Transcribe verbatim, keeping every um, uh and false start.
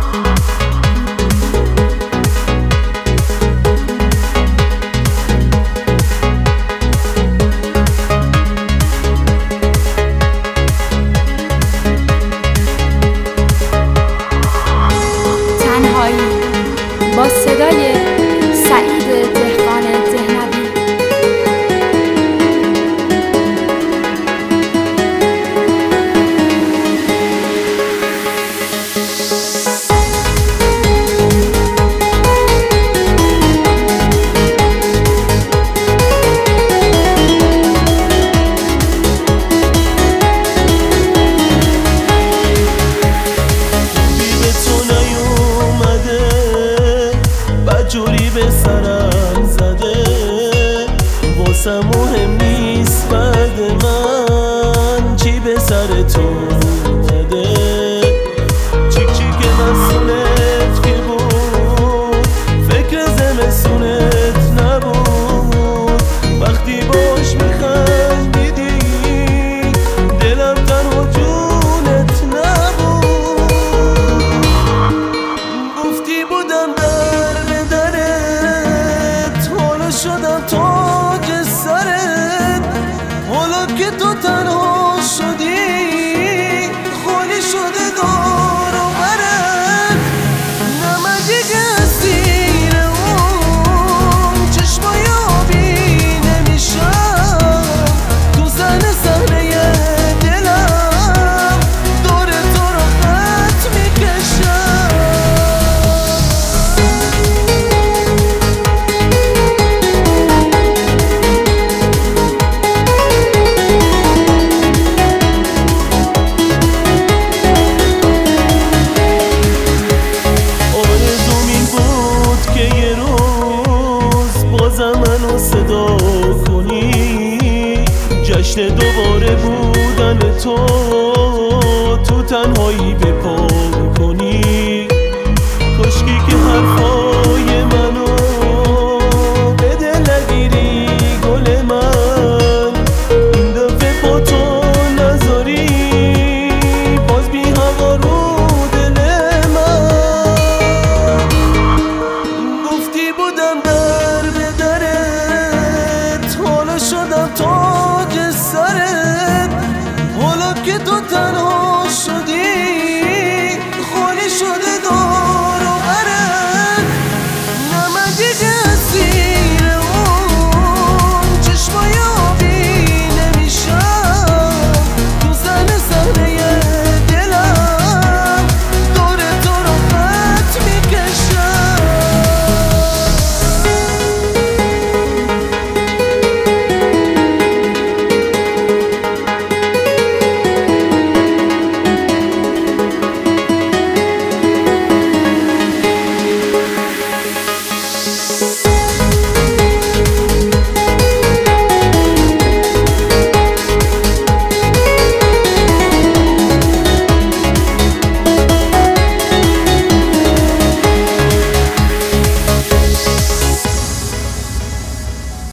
با صدای سعید دهقان دهنوی. جوری به سرم زده واسه مهم نیست بعد من چی به سر تو اومده. چیک چیک مسئولت که بود فکر زمستونت نبود. وقتی باش میخندیدی دلم تنها جونت نبود. گفتی بودم شدم تاج سرت، حالا که تو تنها شدی خالی شده دور و برت. نه من دیگه اسیر اون چشمای آبی نمیشم، تو زن صحنه دلم دور تو رو خط میکشم. منو صدا کنی جشن دوباره بودن تو تو تنهایی.